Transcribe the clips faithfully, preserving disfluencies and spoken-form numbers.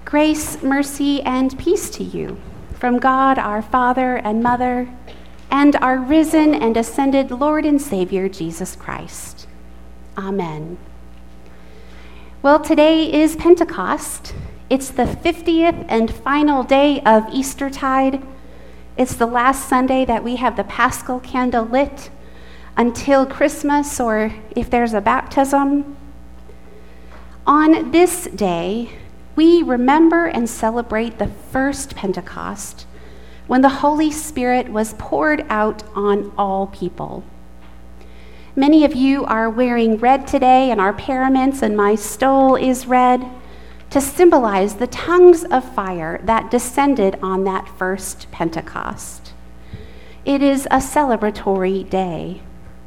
Grace, mercy, and peace to you from God our Father and Mother, and our risen and ascended Lord and Savior, Jesus Christ. Amen. Well, today is Pentecost. It's the fiftieth and final day of Eastertide. It's the last Sunday that we have the Paschal candle lit until Christmas, or if there's a baptism. On this day, we remember and celebrate the first Pentecost, when the Holy Spirit was poured out on all people. Many of you are wearing red today, and our paraments, and my stole is red, to symbolize the tongues of fire that descended on that first Pentecost. It is a celebratory day.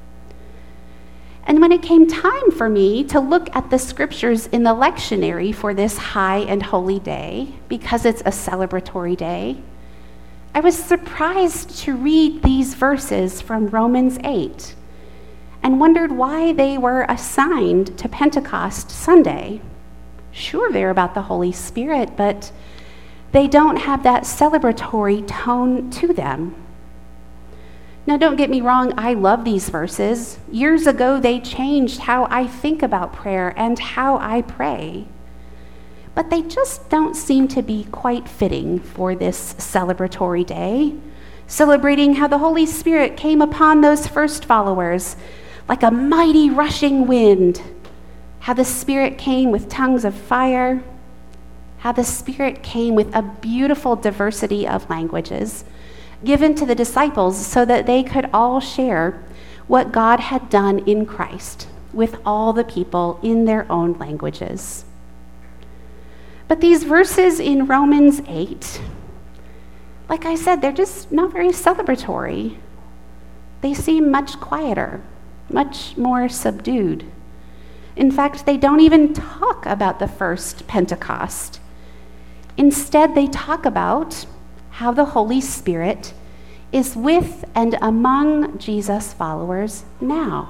And when it came time for me to look at the scriptures in the lectionary for this high and holy day, because it's a celebratory day, I was surprised to read these verses from Romans eight and wondered why they were assigned to Pentecost Sunday. Sure, they're about the Holy Spirit, but they don't have that celebratory tone to them. Now, don't get me wrong, I love these verses. Years ago, they changed how I think about prayer and how I pray. But they just don't seem to be quite fitting for this celebratory day, celebrating how the Holy Spirit came upon those first followers like a mighty rushing wind, how the Spirit came with tongues of fire, how the Spirit came with a beautiful diversity of languages given to the disciples so that they could all share what God had done in Christ with all the people in their own languages. But these verses in Romans eight, like I said, they're just not very celebratory. They seem much quieter, much more subdued. In fact, they don't even talk about the first Pentecost. Instead, they talk about how the Holy Spirit is with and among Jesus' followers now.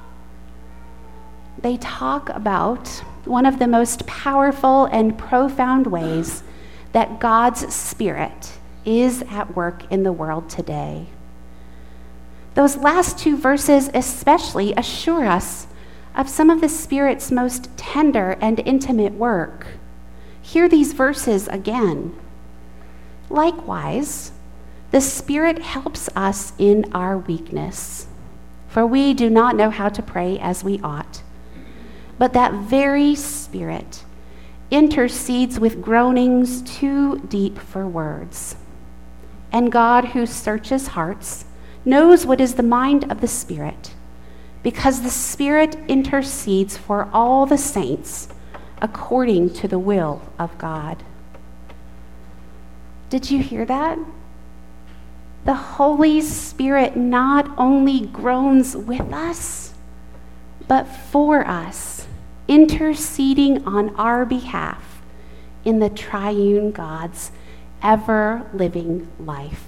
They talk about one of the most powerful and profound ways that God's Spirit is at work in the world today. Those last two verses especially assure us of some of the Spirit's most tender and intimate work. Hear these verses again. Likewise, the Spirit helps us in our weakness, for we do not know how to pray as we ought. But that very Spirit intercedes with groanings too deep for words. And God, who searches hearts, knows what is the mind of the Spirit, because the Spirit intercedes for all the saints according to the will of God. Did you hear that? The Holy Spirit not only groans with us, but for us, interceding on our behalf in the triune God's ever-living life.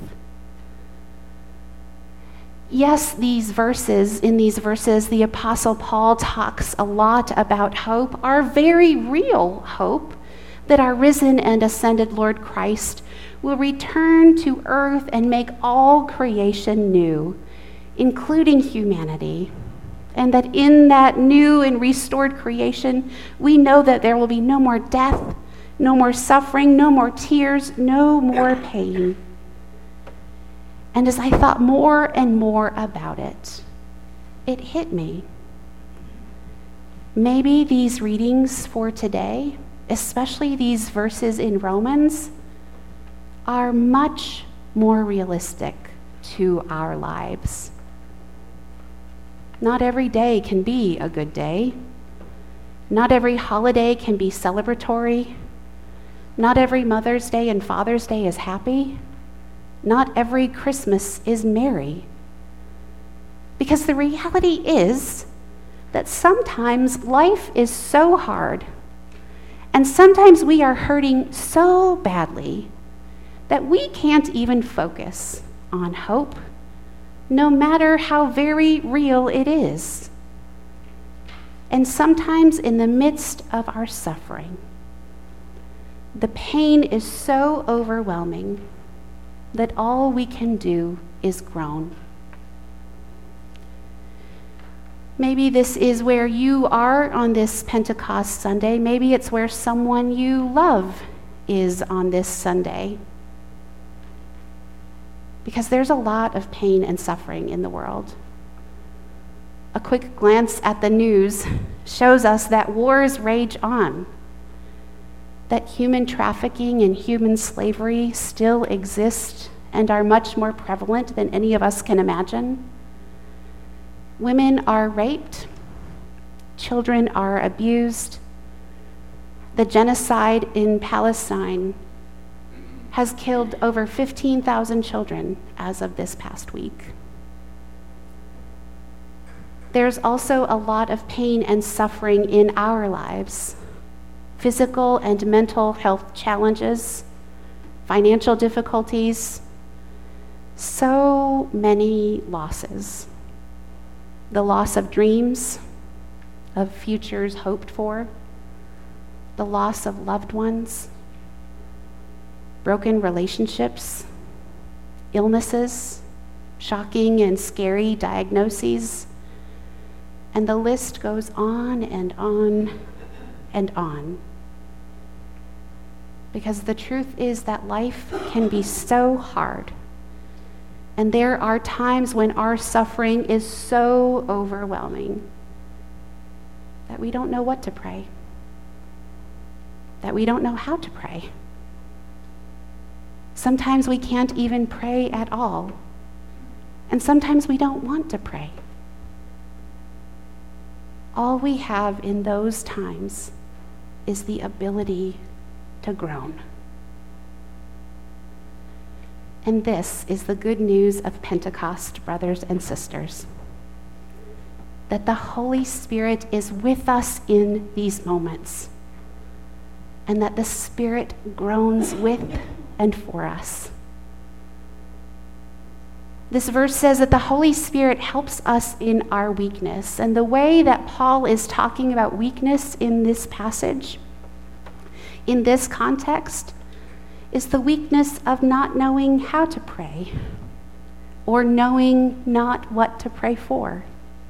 Yes, these verses, in these verses, the Apostle Paul talks a lot about hope, our very real hope, that our risen and ascended Lord Christ will return to earth and make all creation new, including humanity. And that in that new and restored creation, we know that there will be no more death, no more suffering, no more tears, no more pain. And as I thought more and more about it, it hit me. Maybe these readings for today, especially these verses in Romans, are much more realistic to our lives. Not every day can be a good day. Not every holiday can be celebratory. Not every Mother's Day and Father's Day is happy. Not every Christmas is merry. Because the reality is that sometimes life is so hard, and sometimes we are hurting so badly that we can't even focus on hope, no matter how very real it is. And sometimes in the midst of our suffering, The pain is so overwhelming that all we can do is groan. Maybe this is where you are on this Pentecost Sunday. Maybe it's where someone you love is on this Sunday. Because there's a lot of pain and suffering in the world. A quick glance at the news shows us that wars rage on, that human trafficking and human slavery still exist and are much more prevalent than any of us can imagine. Women are raped, children are abused. The genocide in Palestine has killed over fifteen thousand children as of this past week. There's also a lot of pain and suffering in our lives. Physical and mental health challenges, financial difficulties, so many losses. The loss of dreams, of futures hoped for, the loss of loved ones, broken relationships, illnesses, shocking and scary diagnoses, and the list goes on and on and on. Because the truth is that life can be so hard. And there are times when our suffering is so overwhelming that we don't know what to pray, that we don't know how to pray. Sometimes we can't even pray at all, and sometimes we don't want to pray. All we have in those times is the ability to groan. And this is the good news of Pentecost, brothers and sisters, that the Holy Spirit is with us in these moments, and that the Spirit groans with and for us. This verse says that the Holy Spirit helps us in our weakness, and the way that Paul is talking about weakness in this passage, in this context, is the weakness of not knowing how to pray or knowing not what to pray for.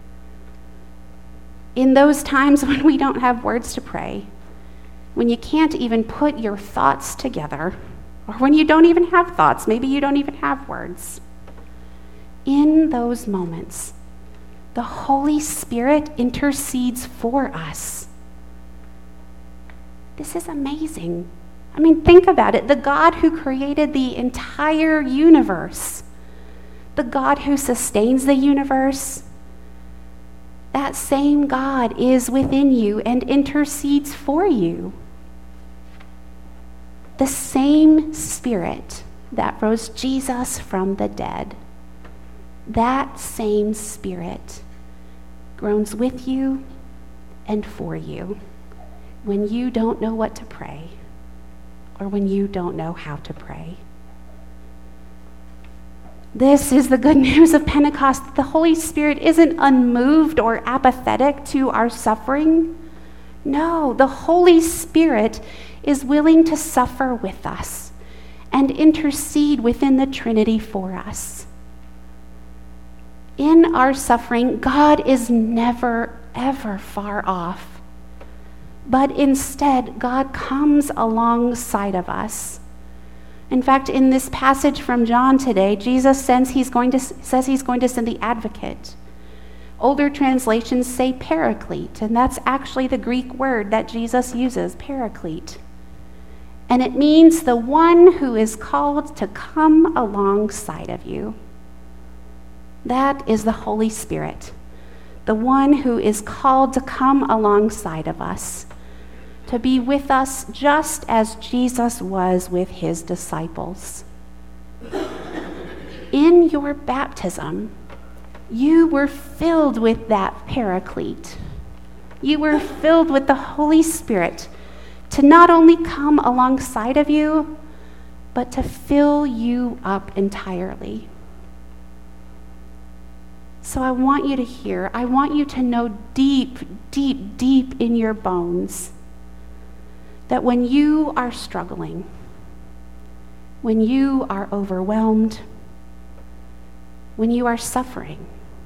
In those times when we don't have words to pray, when you can't even put your thoughts together, or when you don't even have thoughts, maybe you don't even have words, in those moments, the Holy Spirit intercedes for us. This is amazing. I mean, think about it. The God who created the entire universe, the God who sustains the universe, that same God is within you and intercedes for you. The same Spirit that rose Jesus from the dead, that same Spirit groans with you and for you when you don't know what to pray, or when you don't know how to pray. This is the good news of Pentecost. The Holy Spirit isn't unmoved or apathetic to our suffering. No, the Holy Spirit is willing to suffer with us and intercede within the Trinity for us. In our suffering, God is never, ever far off. But instead, God comes alongside of us. In fact, in this passage from John today, Jesus says he's going to, says he's going to send the advocate. Older translations say paraclete, and that's actually the Greek word that Jesus uses, paraclete. And it means the one who is called to come alongside of you. That is the Holy Spirit, the one who is called to come alongside of us, to be with us just as Jesus was with his disciples. In your baptism, you were filled with that paraclete. You were filled with the Holy Spirit to not only come alongside of you, but to fill you up entirely. So I want you to hear, I want you to know deep, deep, deep in your bones, that when you are struggling, when you are overwhelmed, when you are suffering,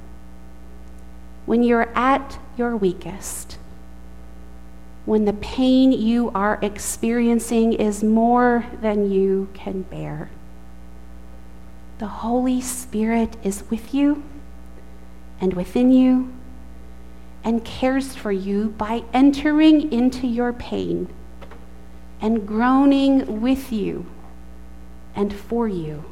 when you're at your weakest, when the pain you are experiencing is more than you can bear, the Holy Spirit is with you and within you and cares for you by entering into your pain and groaning with you and for you.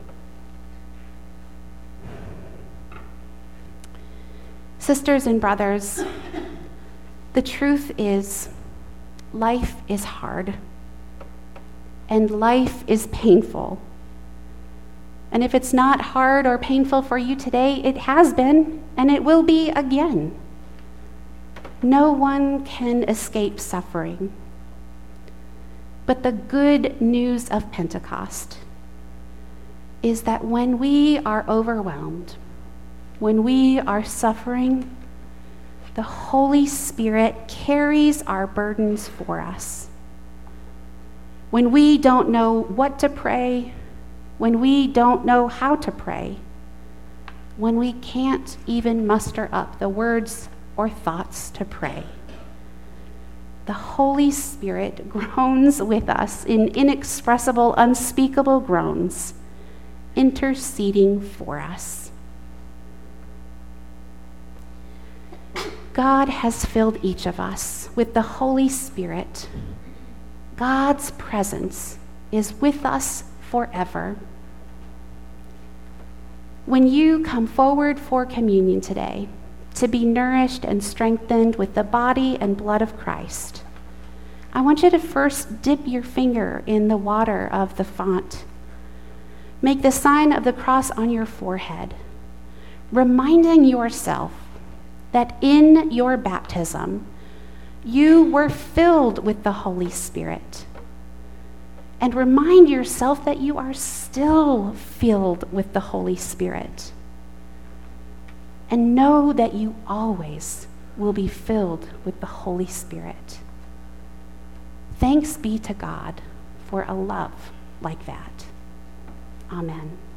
Sisters and brothers, the truth is, life is hard and life is painful. And if it's not hard or painful for you today, it has been and it will be again. No one can escape suffering. But the good news of Pentecost is that when we are overwhelmed, when we are suffering, the Holy Spirit carries our burdens for us. When we don't know what to pray, when we don't know how to pray, when we can't even muster up the words or thoughts to pray, the Holy Spirit groans with us in inexpressible, unspeakable groans, interceding for us. God has filled each of us with the Holy Spirit. God's presence is with us forever. When you come forward for communion today, to be nourished and strengthened with the body and blood of Christ, I want you to first dip your finger in the water of the font. Make the sign of the cross on your forehead, reminding yourself that in your baptism, you were filled with the Holy Spirit. And remind yourself that you are still filled with the Holy Spirit. And know that you always will be filled with the Holy Spirit. Thanks be to God for a love like that. Amen.